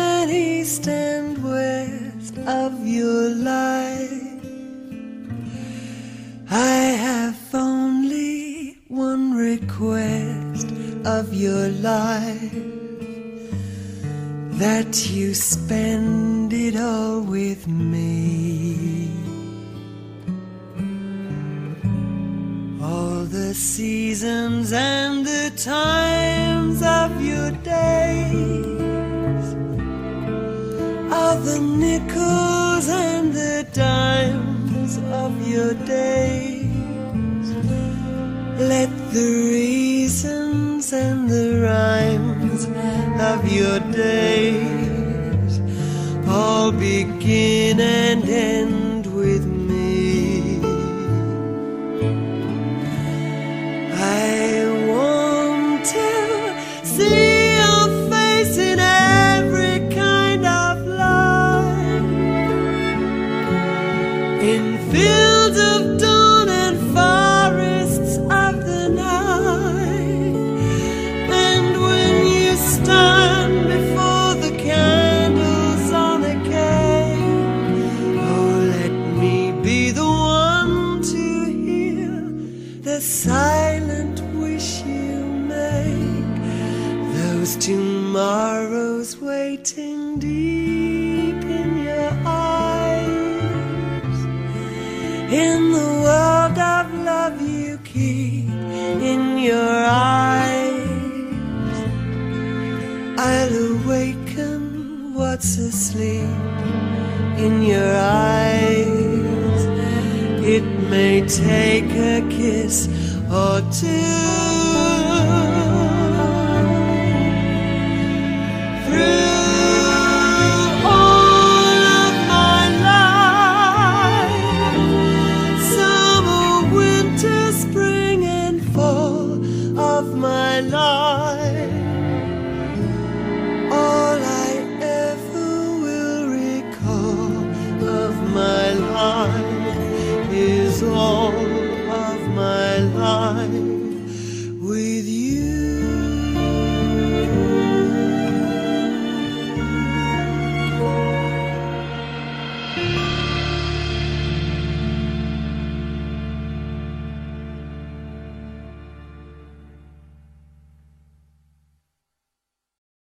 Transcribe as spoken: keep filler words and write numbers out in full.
and east and west of your life. I have only one request of your life, that you spend it all with me. All the seasons and the times of your days, all the nickels and the dimes of your days. Let the reasons and the rhymes of your days all begin and end with me. I want to see your face in every kind of light, in fields of dawn and forests of the night. And when you stand before the candles on a cave, oh, let me be the one to hear the silent wish you make, those tomorrows waiting deep in your eyes, in the world of love you keep in your eyes. I'll awaken what's asleep in your eyes. It may take a kiss or two